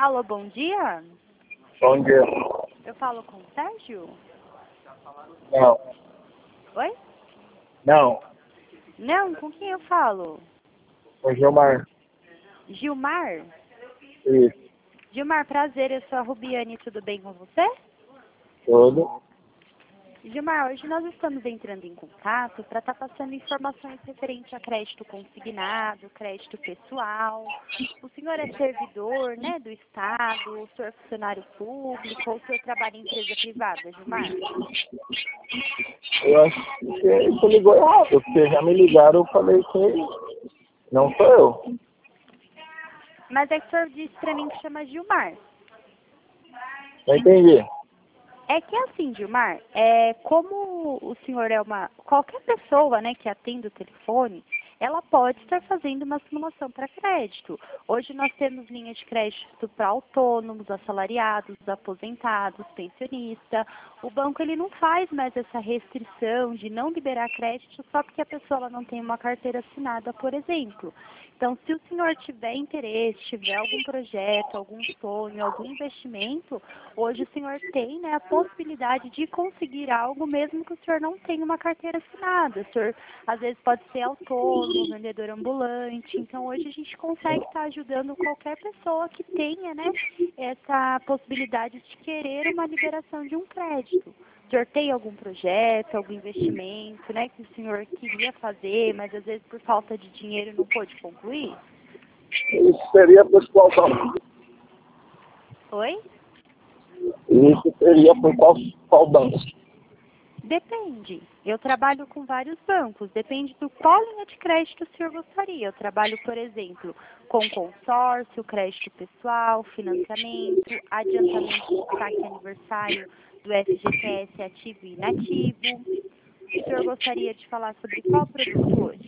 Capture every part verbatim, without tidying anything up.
Alô, bom dia? Bom dia. Eu falo com o Sérgio? Não. Oi? Não. Não, com quem eu falo? O Gilmar. Gilmar? Isso. Gilmar, prazer, eu sou a Rubiane, tudo bem com você? Tudo. Gilmar, hoje nós estamos entrando em contato para estar passando informações referentes a crédito consignado, crédito pessoal. O senhor é servidor, né, do Estado, o senhor é funcionário público ou o senhor trabalha em empresa privada, Gilmar? Eu acho que você ligou errado, porque já me ligaram, eu falei que não sou eu. Mas é que o senhor disse para mim que chama Gilmar. Não entendi. É que assim, Gilmar, é, como o senhor é uma... Qualquer pessoa, né, que atende o telefone, ela pode estar fazendo uma simulação para crédito. Hoje nós temos linha de crédito para autônomos, assalariados, aposentados, pensionistas. O banco ele não faz mais essa restrição de não liberar crédito só porque a pessoa ela não tem uma carteira assinada, por exemplo. Então, se o senhor tiver interesse, tiver algum projeto, algum sonho, algum investimento, hoje o senhor tem, né, a possibilidade de conseguir algo mesmo que o senhor não tenha uma carteira assinada. O senhor, às vezes, pode ser autônomo, vendedor ambulante. Então, hoje a gente consegue estar ajudando qualquer pessoa que tenha, né, essa possibilidade de querer uma liberação de um crédito. O senhor tem algum projeto, algum investimento, né, que o senhor queria fazer, mas às vezes por falta de dinheiro não pôde concluir? Isso seria por qual banco? Oi? Isso seria por qual, qual banco? Depende. Eu trabalho com vários bancos. Depende do qual linha de crédito o senhor gostaria. Eu trabalho, por exemplo, com consórcio, crédito pessoal, financiamento, adiantamento de saque aniversário do F G T S ativo e inativo. O senhor gostaria de falar sobre qual produto hoje?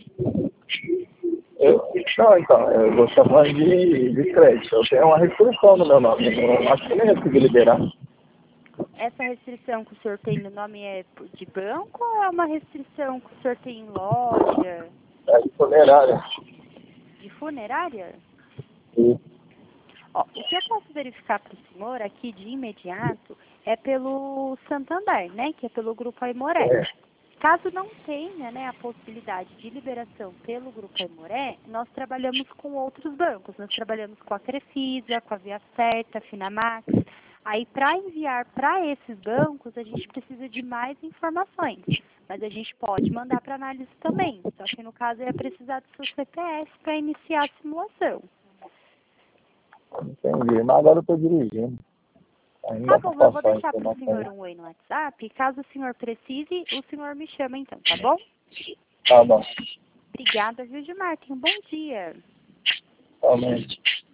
Eu, não, então, eu vou chamar de, de crédito. Eu tenho uma restrição no meu nome. Eu acho que nem consegui liberar. Essa restrição que o senhor tem no nome é de banco ou é uma restrição que o senhor tem em loja? É de funerária. De funerária? Isso. Ó, o que eu posso verificar para o senhor aqui de imediato é pelo Santander, né? Que é pelo Grupo Aimoré. É. Caso não tenha, né, a possibilidade de liberação pelo Grupo Aimoré, nós trabalhamos com outros bancos. Nós trabalhamos com a Crefisa, com a Via Certa, a Finamax. Aí, para enviar para esses bancos, a gente precisa de mais informações. Mas a gente pode mandar para análise também. Só que, no caso, ia precisar do seu C P F para iniciar a simulação. Entendi. Mas agora eu estou dirigindo. Tá Ainda bom, para eu vou passar a deixar para o informação. senhor um oi no WhatsApp. Caso o senhor precise, o senhor me chama então, tá bom? Tá bom. Obrigada, viu, Gilmar? Tenha um bom dia. Realmente.